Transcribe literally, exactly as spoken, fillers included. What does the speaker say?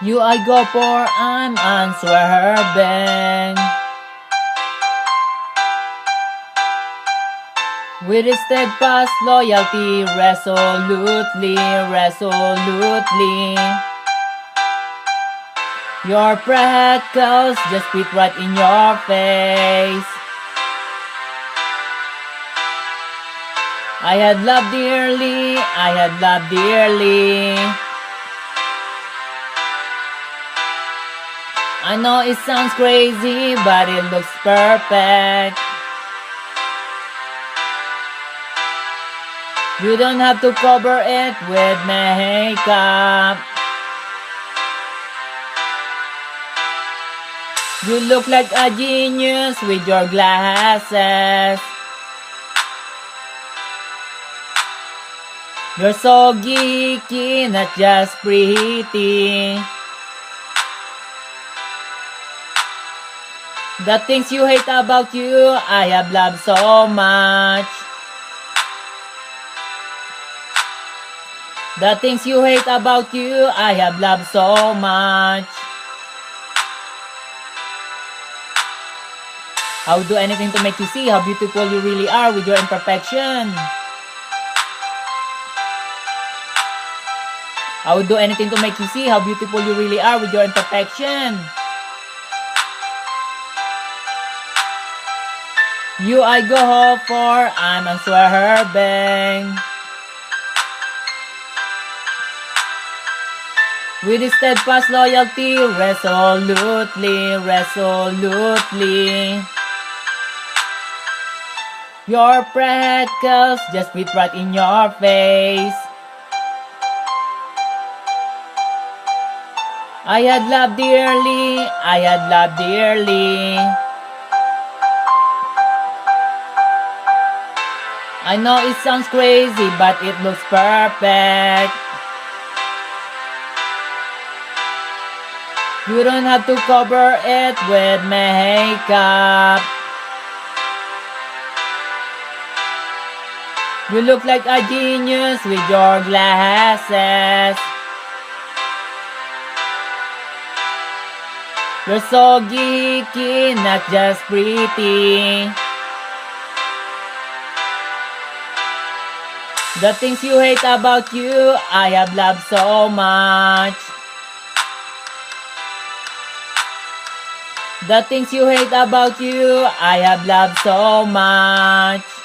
You I go for, I'm unswerving. With a steadfast loyalty, resolutely, resolutely. Your freckles just fit right in your face. I had loved dearly, I had loved dearly. I know it sounds crazy, but it looks perfect. You don't have to cover it with makeup. You look like a genius with your glasses. You're so geeky, not just pretty. The things you hate about you, I have loved so much. The things you hate about you, I have loved so much. I would do anything to make you see how beautiful you really are with your imperfection. I would do anything to make you see how beautiful you really are with your imperfection. You I go for, I'm unswerving. With a steadfast loyalty, resolutely, resolutely. Your freckles just fit right in your face. I had loved dearly, I had loved dearly. I know it sounds crazy, but it looks perfect. You don't have to cover it with makeup. You look like a genius with your glasses. You're so geeky, not just pretty. The things you hate about you, I have loved so much. The things you hate about you, I have loved so much.